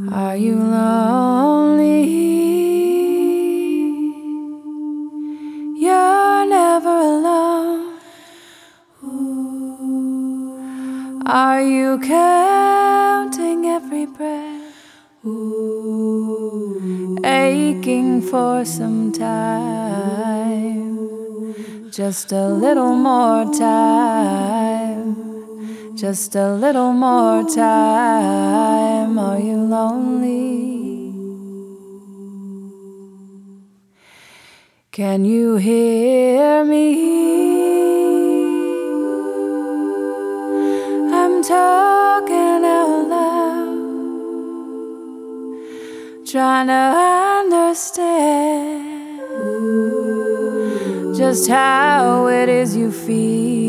Are you lonely? You're never alone. Are you counting every breath? Aching for some time, just a little more time. Just a little more time. Are you lonely? Can you hear me? I'm talking out loud, trying to understand just how it is you feel.